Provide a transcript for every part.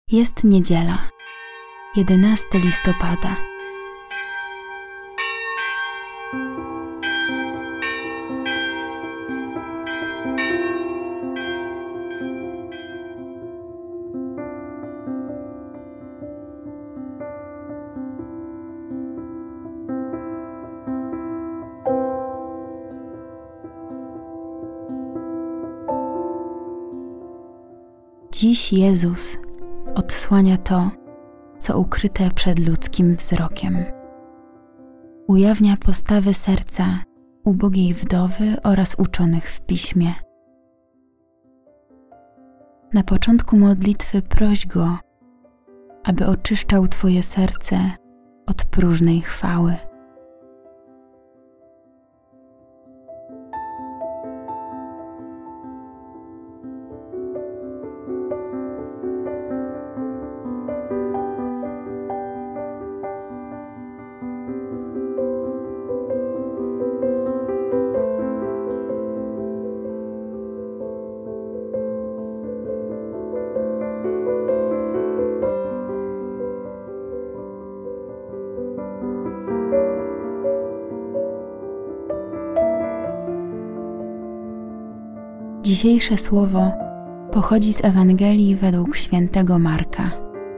Jest niedziela, 11 listopada. Dziś Jezus odsłania to, co ukryte przed ludzkim wzrokiem. Ujawnia postawy serca ubogiej wdowy oraz uczonych w piśmie. Na początku modlitwy proś Go, aby oczyszczał Twoje serce od próżnej chwały. Dzisiejsze słowo pochodzi z Ewangelii według świętego Marka.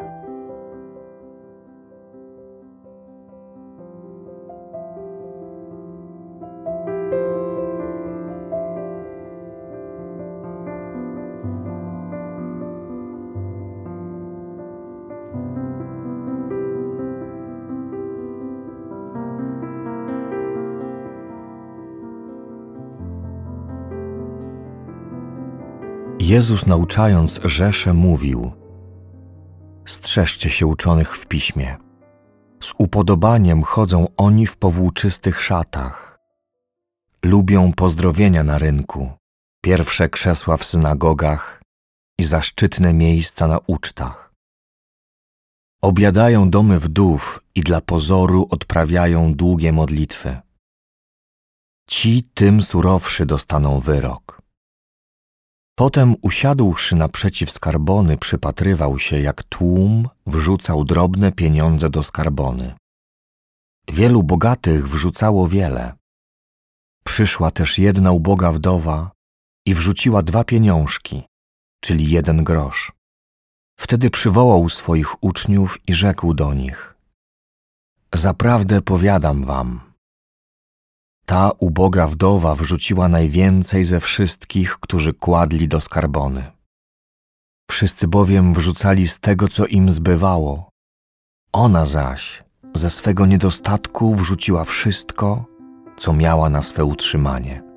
Jezus, nauczając rzeszę, mówił: strzeżcie się uczonych w piśmie. Z upodobaniem chodzą oni w powłóczystych szatach. Lubią pozdrowienia na rynku, pierwsze krzesła w synagogach i zaszczytne miejsca na ucztach. Obiadają domy wdów i dla pozoru odprawiają długie modlitwy. Ci tym surowszy dostaną wyrok. Potem, usiadłszy naprzeciw skarbony, przypatrywał się, jak tłum wrzucał drobne pieniądze do skarbony. Wielu bogatych wrzucało wiele. Przyszła też jedna uboga wdowa i wrzuciła 2 pieniążki, czyli 1 grosz. Wtedy przywołał swoich uczniów i rzekł do nich: zaprawdę powiadam wam, ta uboga wdowa wrzuciła najwięcej ze wszystkich, którzy kładli do skarbony. Wszyscy bowiem wrzucali z tego, co im zbywało. Ona zaś ze swego niedostatku wrzuciła wszystko, co miała na swe utrzymanie.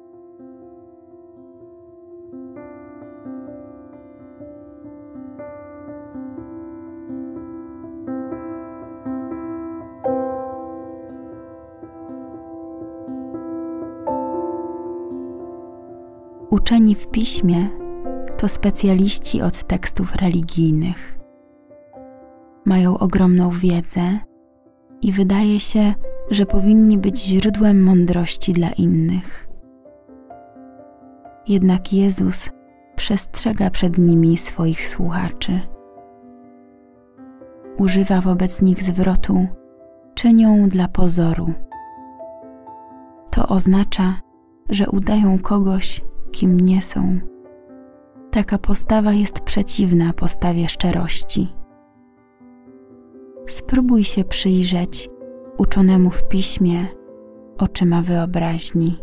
Uczeni w piśmie to specjaliści od tekstów religijnych. Mają ogromną wiedzę i wydaje się, że powinni być źródłem mądrości dla innych. Jednak Jezus przestrzega przed nimi swoich słuchaczy. Używa wobec nich zwrotu: czynią dla pozoru. To oznacza, że udają kogoś, kim nie są. Taka postawa jest przeciwna postawie szczerości. Spróbuj się przyjrzeć uczonemu w piśmie oczyma wyobraźni.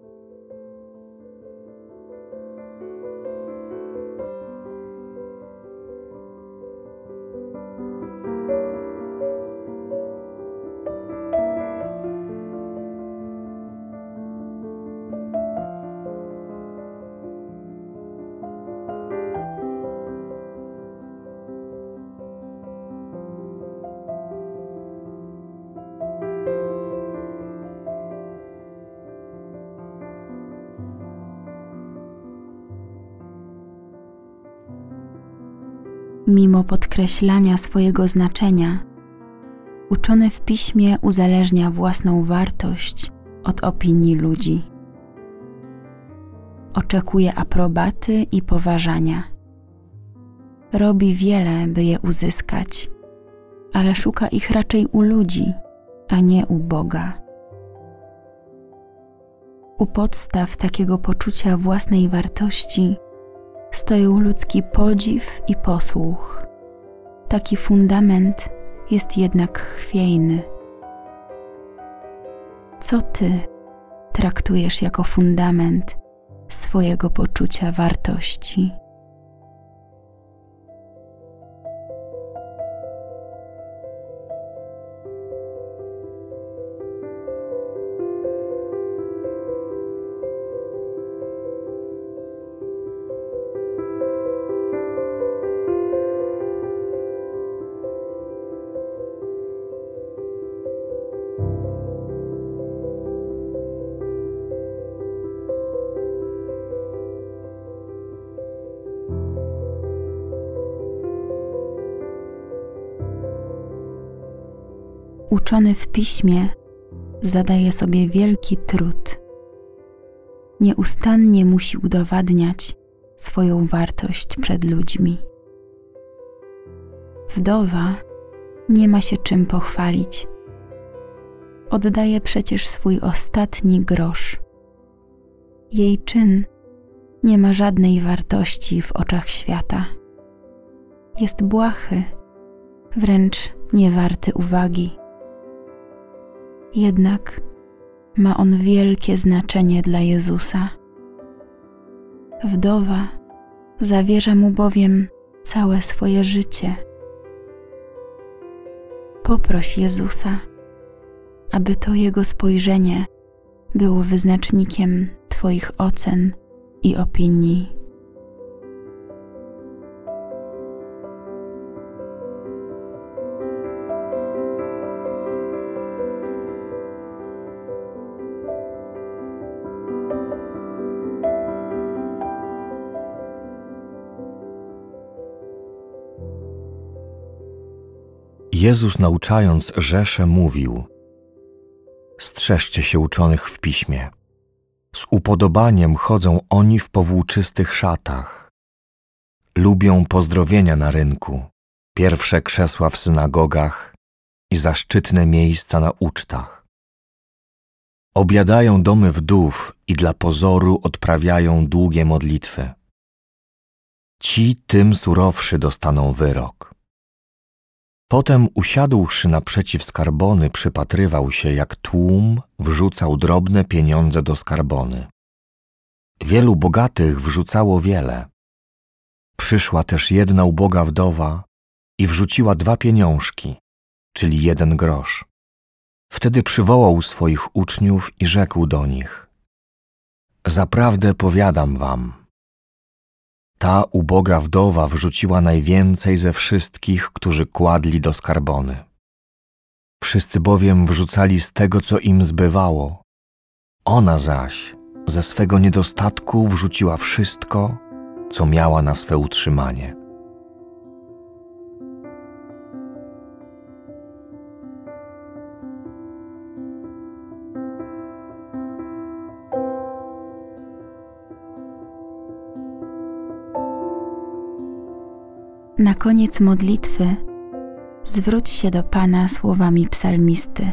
Mimo podkreślania swojego znaczenia, uczony w piśmie uzależnia własną wartość od opinii ludzi. Oczekuje aprobaty i poważania. robi wiele, by je uzyskać, ale szuka ich raczej u ludzi, a nie u Boga. U podstaw takiego poczucia własnej wartości stoją ludzki podziw i posłuch. Taki fundament jest jednak chwiejny. Co ty traktujesz jako fundament swojego poczucia wartości? Uczony w piśmie zadaje sobie wielki trud. Nieustannie musi udowadniać swoją wartość przed ludźmi. Wdowa nie ma się czym pochwalić. Oddaje przecież swój ostatni grosz. Jej czyn nie ma żadnej wartości w oczach świata. Jest błahy, wręcz niewarty uwagi. Jednak ma on wielkie znaczenie dla Jezusa. Wdowa zawierza mu bowiem całe swoje życie. Poproś Jezusa, aby to Jego spojrzenie było wyznacznikiem Twoich ocen i opinii. Jezus, nauczając rzeszę, mówił: strzeżcie się uczonych w piśmie. Z upodobaniem chodzą oni w powłóczystych szatach. Lubią pozdrowienia na rynku, pierwsze krzesła w synagogach i zaszczytne miejsca na ucztach. Obiadają domy wdów i dla pozoru odprawiają długie modlitwy. Ci tym surowszy dostaną wyrok. Potem, usiadłszy naprzeciw skarbony, przypatrywał się, jak tłum wrzucał drobne pieniądze do skarbony. Wielu bogatych wrzucało wiele. Przyszła też jedna uboga wdowa i wrzuciła 2 pieniążki, czyli 1 grosz. Wtedy przywołał swoich uczniów i rzekł do nich: zaprawdę powiadam wam, ta uboga wdowa wrzuciła najwięcej ze wszystkich, którzy kładli do skarbony. Wszyscy bowiem wrzucali z tego, co im zbywało. Ona zaś ze swego niedostatku wrzuciła wszystko, co miała na swe utrzymanie. Na koniec modlitwy zwróć się do Pana słowami psalmisty.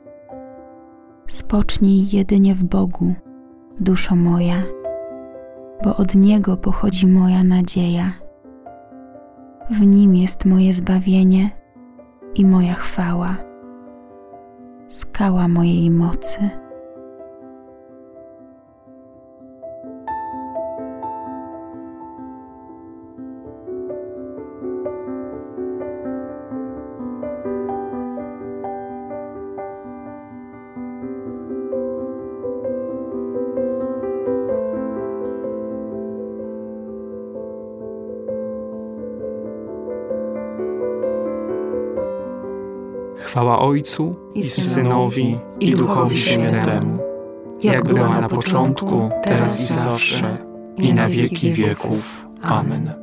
Spocznij jedynie w Bogu, duszo moja, bo od Niego pochodzi moja nadzieja. W Nim jest moje zbawienie i moja chwała, skała mojej mocy. Chwała Ojcu i Synowi i Duchowi Świętemu, jak była na początku, teraz i zawsze, i na wieki wieków. Amen.